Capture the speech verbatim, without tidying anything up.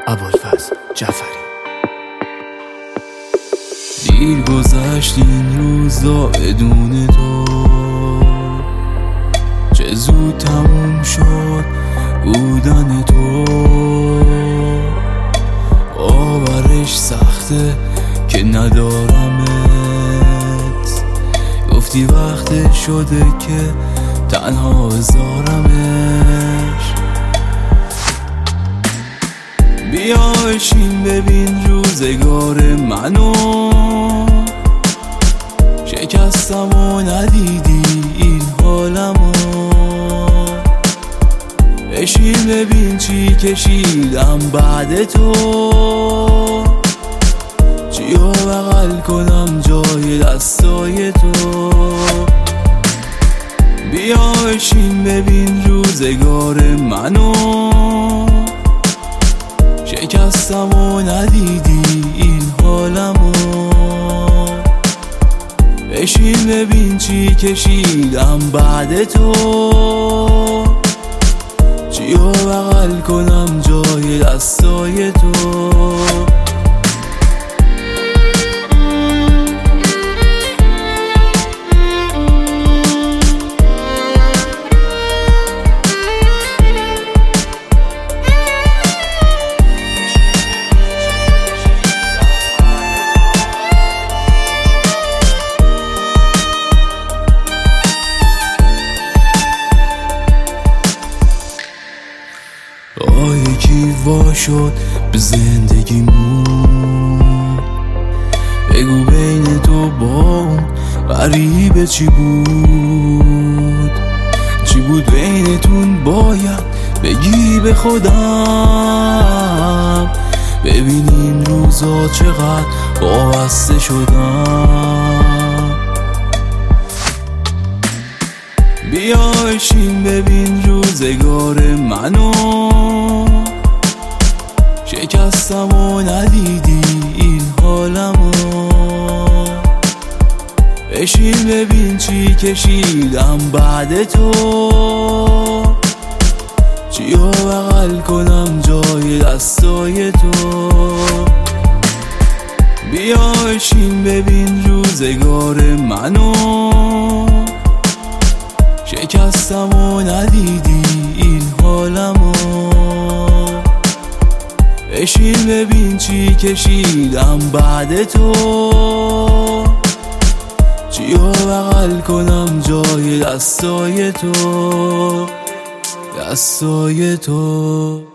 ابوالفضل جعفری. دیر گذشت این روزا بدون تو، چه زود تموم شد بودن تو. باورش سخته که ندارمت، گفتی وقت شده که تنها بذارمش. بیا بشین ببین روزگار منو، شکستم و ندیدی این حالمو. بشین ببین چی کشیدم بعد تو، چیو بغل کنم جای دستای تو. بیا بشین ببین روزگار منو، شکستم و ندیدی این حالمو. بشین ببین چی کشیدم بعد تو، چیو بغل کنم جای دستای تو. آه یکی وا شد به زندگیمون، بگو بین تو با اون غریبه چی بود؟ چی بود بینتون باید بگی به خودم. ببین این روزا چقدر وابسته شدم. بیا بشین ببین روزگار منو، شکستم و ندیدی این حالمو. بشین ببین چی کشیدم بعد تو، چیو بغل کنم جای دستای تو. بیا بشین ببین روزگار منو، شکستم و ندیدی این حالمو. بشین ببین چی کشیدم بعد تو، چیو بغل کنم جای دستای تو، دستای تو.